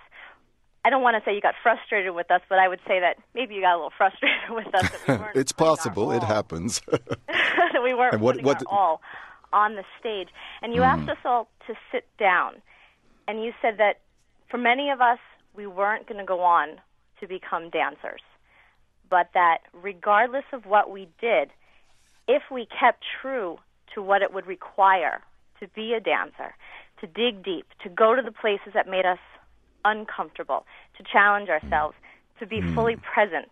[SPEAKER 6] I don't want to say you got frustrated with us, but I would say that maybe you got a little frustrated with us. That we weren't
[SPEAKER 3] it's possible.
[SPEAKER 6] It
[SPEAKER 3] happens.
[SPEAKER 6] that we weren't
[SPEAKER 3] what,
[SPEAKER 6] putting
[SPEAKER 3] what,
[SPEAKER 6] our all on the stage. And you mm. asked us all to sit down. And you said that for many of us, we weren't going to go on to become dancers. But that regardless of what we did, if we kept true to what it would require to be a dancer, to dig deep, to go to the places that made us uncomfortable, to challenge ourselves, to be mm. fully present,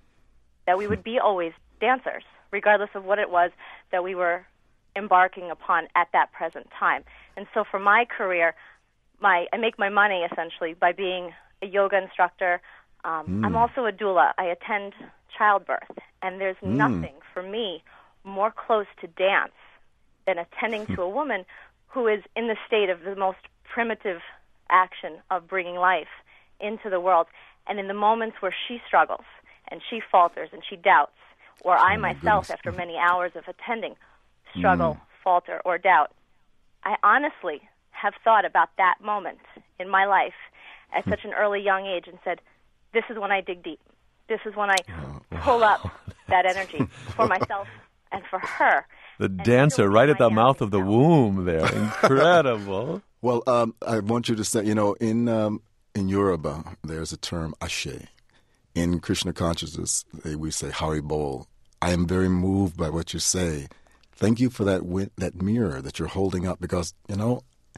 [SPEAKER 6] that we would be always dancers, regardless of what it was that we were embarking upon at that present time. And so for my career, my I make my money essentially by being a yoga instructor. Um, mm. I'm also a doula. I attend childbirth, and there's mm. nothing for me more close to dance than attending to a woman who is in the state of the most primitive action of bringing life into the world. And in the moments where she struggles and she falters and she doubts, or I
[SPEAKER 3] oh my
[SPEAKER 6] myself,
[SPEAKER 3] goodness.
[SPEAKER 6] after many hours of attending, struggle,
[SPEAKER 3] Mm.
[SPEAKER 6] falter, or doubt, I honestly have thought about that moment in my life at such an early young age and said, this is when I dig deep. This is when I pull up that energy for myself and for her.
[SPEAKER 2] The
[SPEAKER 6] And
[SPEAKER 2] dancer
[SPEAKER 6] still
[SPEAKER 2] right
[SPEAKER 6] be
[SPEAKER 2] at the
[SPEAKER 6] my
[SPEAKER 2] mouth
[SPEAKER 6] happy
[SPEAKER 2] of the
[SPEAKER 6] self.
[SPEAKER 2] womb there. Incredible.
[SPEAKER 3] Well, um, I want you to say, you know, in um, in Yoruba, there's a term, ashe. In Krishna consciousness, they, we say, Haribol. I am very moved by what you say. Thank you for that wi- that mirror that you're holding up because, you know,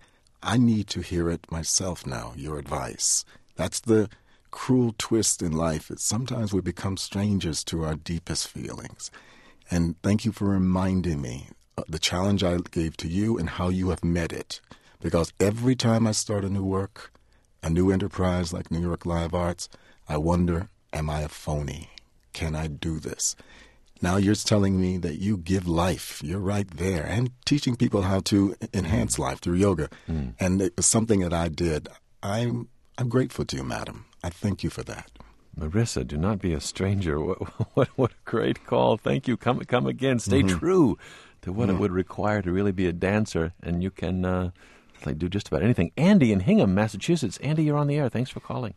[SPEAKER 3] I need to hear it myself now, your advice. That's the cruel twist in life. Is sometimes we become strangers to our deepest feelings. And thank you for reminding me of the challenge I gave to you and how you have met it. Because every time I start a new work, a new enterprise like New York Live Arts, I wonder, am I a phony? Can I do this? Now you're telling me that you give life. You're right there. And teaching people how to enhance life through yoga. Mm. And it was something that I did. I'm, I'm grateful to you, madam. I thank you for that.
[SPEAKER 2] Marissa, do not be a stranger. What, what, what a great call. Thank you. Come come again. Stay
[SPEAKER 3] Mm-hmm.
[SPEAKER 2] true to what
[SPEAKER 3] Mm.
[SPEAKER 2] it would require to really be a dancer, and you can uh, like do just about anything. Andy in Hingham, Massachusetts. Andy, you're on the air. Thanks for calling.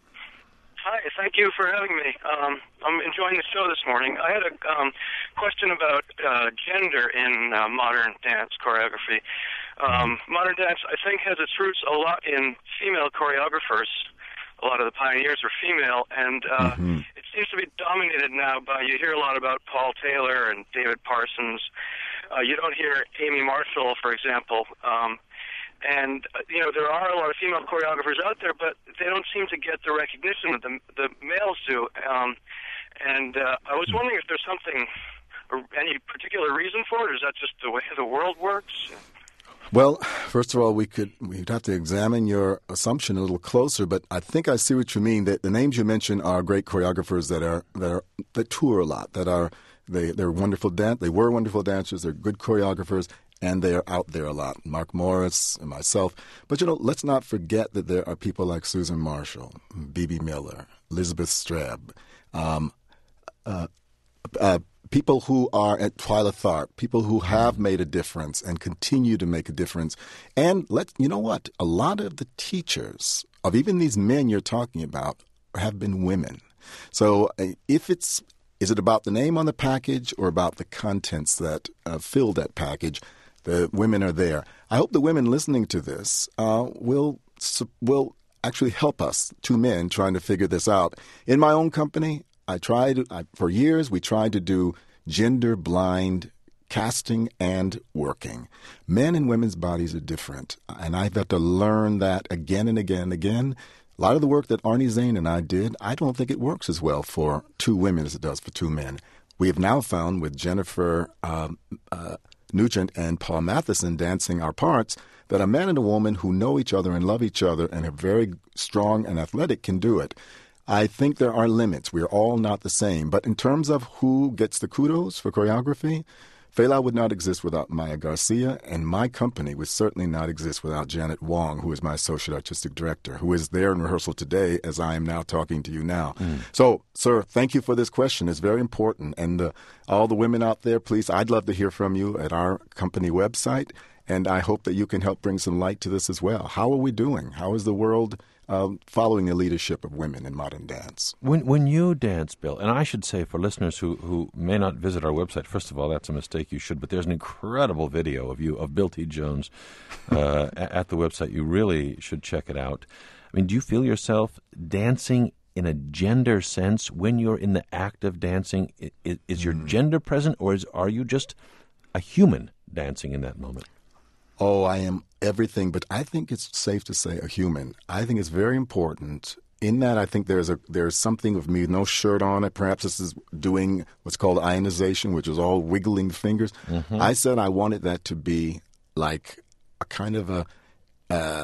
[SPEAKER 7] Hi, thank you for having me. Um, I'm enjoying the show this morning. I had a um, question about uh, gender in uh, modern dance choreography. Um, modern dance, I think, has its roots a lot in female choreographers. A lot of the pioneers were female, and uh,
[SPEAKER 3] Mm-hmm.
[SPEAKER 7] it seems to be dominated now by, you hear a lot about Paul Taylor and David Parsons. Uh, you don't hear Amy Marshall, for example. Um, and, uh, you know, there are a lot of female choreographers out there, but they don't seem to get the recognition that the, the males do. Um, and uh, I was wondering if there's something, or any particular reason for it, or is that just the way the world works?
[SPEAKER 3] Well, first of all, we could we'd have to examine your assumption a little closer, but I think I see what you mean. That the names you mentioned are great choreographers that are that are that tour a lot. That are they they're wonderful dan- They were wonderful dancers. They're good choreographers, and they are out there a lot. Mark Morris and myself. But you know, let's not forget that there are people like Susan Marshall, B B Miller, Elizabeth Streb. Um, uh, uh, People who are at Twyla Tharp, people who have made a difference and continue to make a difference. And let you know what? A lot of the teachers of even these men you're talking about have been women. So uh, if it's, is it about the name on the package or about the contents that uh, fill that package? The women are there. I hope the women listening to this uh, will will actually help us, two men, trying to figure this out. In my own company, I tried, I, for years, we tried to do gender-blind casting and working. Men and women's bodies are different, and I've had to learn that again and again and again. A lot of the work that Arnie Zane and I did, I don't think it works as well for two women as it does for two men. We have now found with Jennifer um, uh, Nugent and Paul Matheson dancing our parts that a man and a woman who know each other and love each other and are very strong and athletic can do it. I think there are limits. We are all not the same. But in terms of who gets the kudos for choreography, Fela would not exist without Maya Garcia, and my company would certainly not exist without Janet Wong, who is my associate artistic director, who is there in rehearsal today as I am now talking to you now. Mm. So, sir, thank you for this question. It's very important. And uh, all the women out there, please, I'd love to hear from you at our company website, and I hope that you can help bring some light to this as well. How are we doing? How is the world Um, following the leadership of women in modern dance?
[SPEAKER 2] When when you dance, Bill, and I should say for listeners who, who may not visit our website, first of all, that's a mistake. You should, but there's an incredible video of you, of Bill T. Jones, uh, at the website. You really should check it out. I mean, do you feel yourself dancing in a gender sense when you're in the act of dancing? Is, is your mm. gender present, or is, are you just a human dancing in that moment?
[SPEAKER 3] Oh, I am everything, but I think it's safe to say a human. I think it's very important. In that, I think there's a there's something of me, no shirt on it. Perhaps this is doing what's called ionization, which is all wiggling the fingers. Mm-hmm. I said I wanted that to be like a kind of a uh,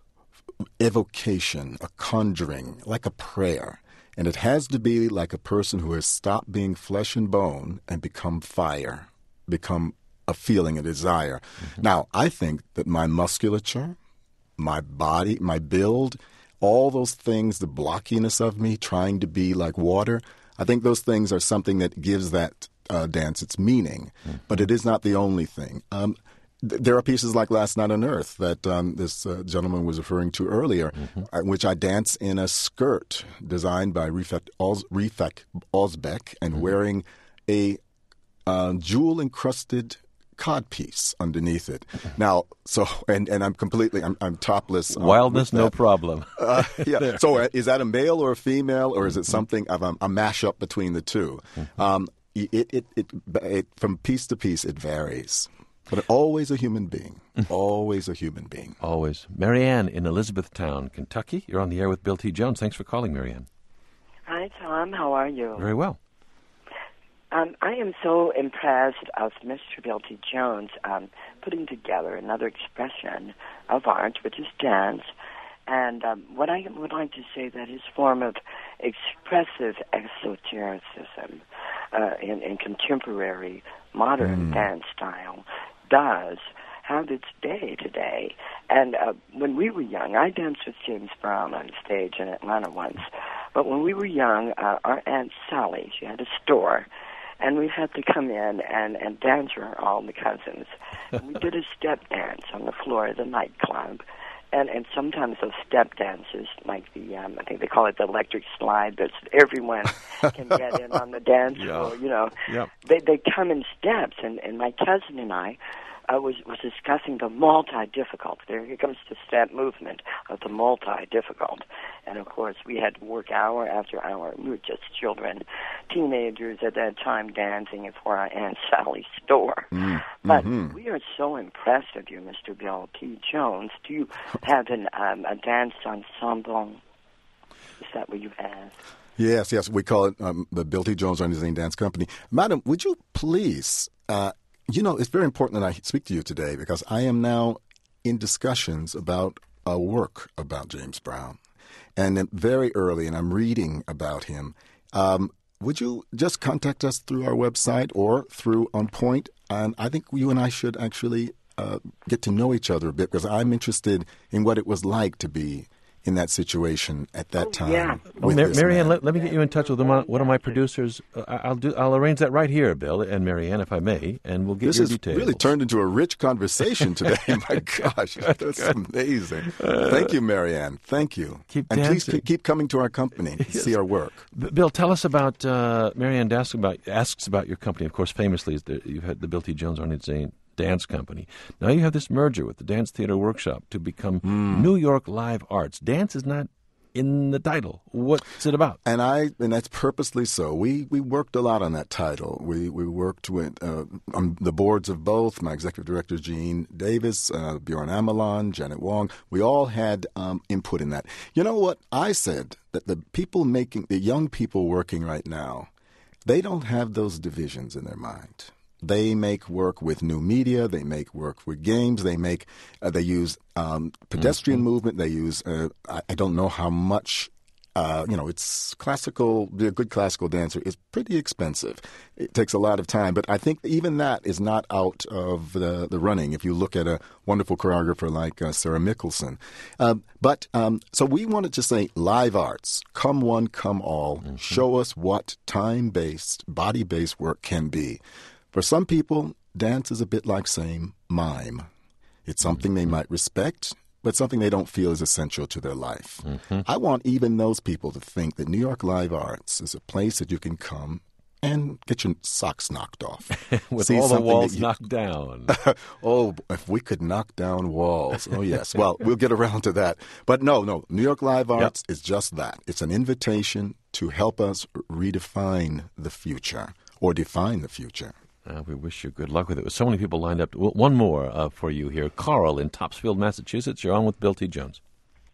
[SPEAKER 3] evocation, a conjuring, like a prayer. And it has to be like a person who has stopped being flesh and bone and become fire, become a feeling, a desire. Mm-hmm. Now, I think that my musculature, my body, my build, all those things, the blockiness of me, trying to be like water. I think those things are something that gives that uh, dance its meaning, mm-hmm. but it is not the only thing. Um, th- there are pieces like Last Night on Earth that um, this uh, gentleman was referring to earlier, mm-hmm. uh, which I dance in a skirt designed by Rifat Oz- Rifat Ozbek and mm-hmm. wearing a uh, jewel-encrusted codpiece underneath it. Now, so and, and I'm completely I'm, I'm topless. Um,
[SPEAKER 2] Wildness, no problem.
[SPEAKER 3] uh, yeah. So uh, is that a male or a female, or is it something of a, a mashup between the two? Um, it, it, it, it from piece to piece it varies, but always a human being. Always a human being.
[SPEAKER 2] Always. Marianne in Elizabethtown, Kentucky. You're on the air with Bill T. Jones. Thanks for calling, Marianne.
[SPEAKER 8] Hi, Tom. How are you?
[SPEAKER 2] Very well.
[SPEAKER 8] Um, I am so impressed of Mister Bill T. Jones um, putting together another expression of art, which is dance. And um, what I would like to say that his form of expressive exotericism uh, in, in contemporary modern mm. dance style does have its day today. And uh, when we were young, I danced with James Brown on stage in Atlanta once. But when we were young, uh, our Aunt Sally, she had a store, and we had to come in and, and dance for all the cousins. And we did a step dance on the floor of the nightclub. And and sometimes those step dances, like the, um, I think they call it the electric slide, that everyone can get in on the dance
[SPEAKER 2] yeah.
[SPEAKER 8] floor, you know.
[SPEAKER 2] Yep.
[SPEAKER 8] They they come in steps, and, and my cousin and I uh, was, was discussing the multi-difficult. There here comes the step movement of the multi-difficult. And, of course, we had to work hour after hour. We were just children, teenagers at that time dancing for our Aunt Sally's store. Mm, but mm-hmm. we are so impressed of you, Mister Bill T. Jones. Do you have an, um, a dance ensemble? Is that what you have?
[SPEAKER 3] Yes, yes. We call it um, the Bill T. Jones Organizing Dance Company. Madam, would you please, uh, you know, it's very important that I speak to you today because I am now in discussions about a work about James Brown. And then very early, and I'm reading about him. Um, would you just contact us through our website or through On Point? And I think you and I should actually uh, get to know each other a bit because I'm interested in what it was like to be in that situation at that
[SPEAKER 8] oh,
[SPEAKER 3] time.
[SPEAKER 8] Yeah.
[SPEAKER 2] Well, Mar- Marianne, let, let me get you in touch with one, one of my producers. Uh, I'll do. I'll arrange that right here, Bill and Marianne, if I may, and we'll get
[SPEAKER 3] this
[SPEAKER 2] your
[SPEAKER 3] has
[SPEAKER 2] details.
[SPEAKER 3] Really turned into a rich conversation today. My gosh, that's amazing. Thank you, Marianne. Thank you.
[SPEAKER 2] Keep
[SPEAKER 3] and
[SPEAKER 2] dancing.
[SPEAKER 3] please keep, keep coming to our company to
[SPEAKER 2] yes.
[SPEAKER 3] see our work.
[SPEAKER 2] B- Bill, tell us about uh, Marianne asks about asks about your company. Of course, famously, the, you've had the Bill T. Jones Organizing Dance Company. Now you have this merger with the Dance Theater Workshop to become mm. New York Live Arts. Dance is not in the title. What's it about?
[SPEAKER 3] And I and that's purposely so. We we worked a lot on that title. We we worked with uh, on the boards of both. My executive director Gene Davis, uh, Bjorn Amelon, Janet Wong. We all had um, input in that. You know what I said? That the people making the young people working right now, they don't have those divisions in their mind. They make work with new media. They make work with games. They make. Uh, they use um, pedestrian mm-hmm. movement. They use. Uh, I, I don't know how much. Uh, you know, it's classical. Be a good classical dancer is pretty expensive. It takes a lot of time. But I think even that is not out of the, the running. If you look at a wonderful choreographer like uh, Sarah Mickelson. Uh, but um, so we wanted to say live arts. Come one, come all. Mm-hmm. Show us what time-based, body-based work can be. For some people, dance is a bit like saying mime. It's something they might respect, but something they don't feel is essential to their life. Mm-hmm. I want even those people to think that New York Live Arts is a place that you can come and get your socks knocked off.
[SPEAKER 2] With
[SPEAKER 3] See
[SPEAKER 2] all the walls
[SPEAKER 3] you...
[SPEAKER 2] knocked down.
[SPEAKER 3] Oh, if we could knock down walls. Oh, yes. Well, we'll get around to that. But no, no. New York Live Arts yep. is just that. It's an invitation to help us redefine the future or define the future.
[SPEAKER 2] Uh, we wish you good luck with it. With so many people lined up. Well, one more uh, for you here. Carl in Topsfield, Massachusetts. You're on with Bill T. Jones.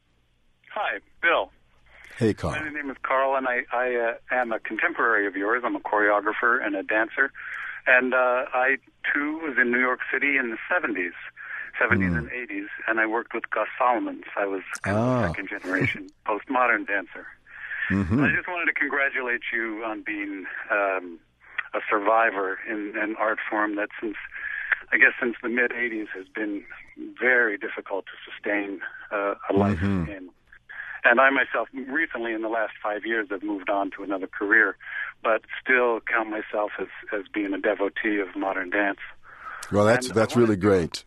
[SPEAKER 9] Hi, Bill.
[SPEAKER 3] Hey, Carl.
[SPEAKER 9] My name is Carl, and I, I uh, am a contemporary of yours. I'm a choreographer and a dancer. And uh, I, too, was in New York City in the seventies, seventies mm. and eighties, and I worked with Gus Solomons. I was kind
[SPEAKER 3] ah.
[SPEAKER 9] of a second-generation postmodern dancer. Mm-hmm. I just wanted to congratulate you on being... Um, a survivor in an art form that since I guess since the mid eighties has been very difficult to sustain uh, a life
[SPEAKER 3] Mm-hmm.
[SPEAKER 9] in. And I myself, recently in the last five years, have moved on to another career, but still count myself as, as being a devotee of modern dance.
[SPEAKER 3] Well, that's
[SPEAKER 9] And
[SPEAKER 3] that's
[SPEAKER 9] I wanted
[SPEAKER 3] really
[SPEAKER 9] to-
[SPEAKER 3] great.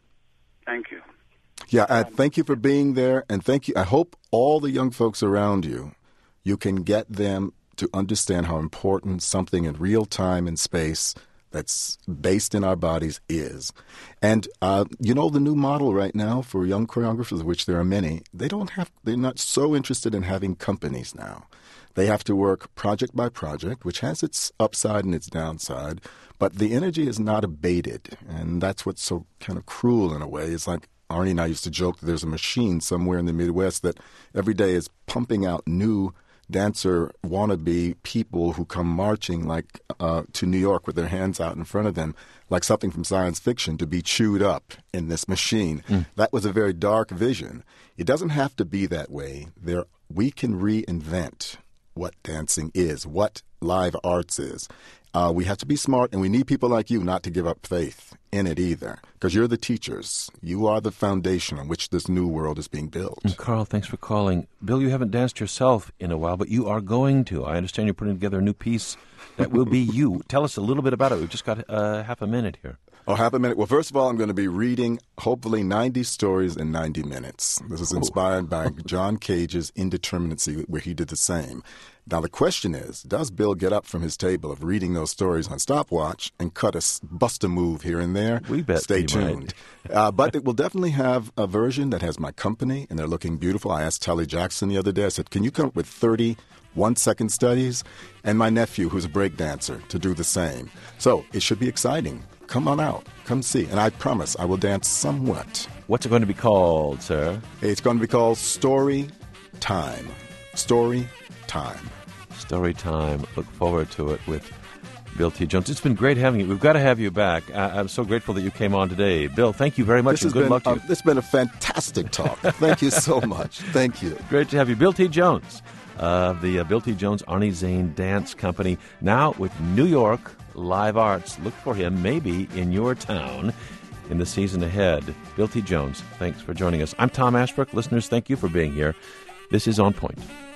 [SPEAKER 9] Thank you.
[SPEAKER 3] Yeah, uh, thank you for being there, and thank you. I hope all the young folks around you, you can get them to understand how important something in real time and space that's based in our bodies is. And uh, you know, the new model right now for young choreographers, of which there are many, they don't have. They're not so interested in having companies now. They have to work project by project, which has its upside and its downside. But the energy is not abated, and that's what's so kind of cruel in a way. It's like Arnie and I used to joke that there's a machine somewhere in the Midwest that every day is pumping out new dancer wannabe people who come marching like uh, to New York with their hands out in front of them, like something from science fiction, to be chewed up in this machine. Mm. That was a very dark vision. It doesn't have to be that way. There, we can reinvent what dancing is, what live arts is. Uh, we have to be smart, and we need people like you not to give up faith in it either, because you're the teachers. You are the foundation on which this new world is being built.
[SPEAKER 2] And Carl, thanks for calling. Bill, you haven't danced yourself in a while, but you are going to. I understand you're putting together a new piece that will be you. Tell us a little bit about it. We've just got uh, half a minute here.
[SPEAKER 3] Oh, half a minute. Well, first of all, I'm going to be reading, hopefully, ninety stories in ninety minutes. This is inspired by John Cage's Indeterminacy, where he did the same. Now, the question is, does Bill get up from his table of reading those stories on stopwatch and cut a, bust a move here and there?
[SPEAKER 2] We bet
[SPEAKER 3] Stay
[SPEAKER 2] he
[SPEAKER 3] tuned. uh, but it will definitely have a version that has my company, and they're looking beautiful. I asked Telly Jackson the other day, I said, can you come up with thirty one-second studies? And my nephew, who's a break dancer, to do the same. So it should be exciting. Come on out. Come see. And I promise I will dance somewhat.
[SPEAKER 2] What's it going to be called, sir?
[SPEAKER 3] It's going to be called Story Time. Story Time.
[SPEAKER 2] Story Time. Look forward to it with Bill T. Jones. It's been great having you. We've got to have you back. I- I'm so grateful that you came on today. Bill, thank you very much,
[SPEAKER 3] This
[SPEAKER 2] and
[SPEAKER 3] has
[SPEAKER 2] good
[SPEAKER 3] been,
[SPEAKER 2] luck to
[SPEAKER 3] uh,
[SPEAKER 2] you.
[SPEAKER 3] This has been a fantastic talk. Thank you so much. Thank you.
[SPEAKER 2] Great to have you. Bill T. Jones of the uh, Bill T. Jones Arnie Zane Dance Company, now with New York Live Arts. Look for him maybe in your town in the season ahead. Bill T. Jones, thanks for joining us. I'm Tom Ashbrook. Listeners, thank you for being here. This is On Point.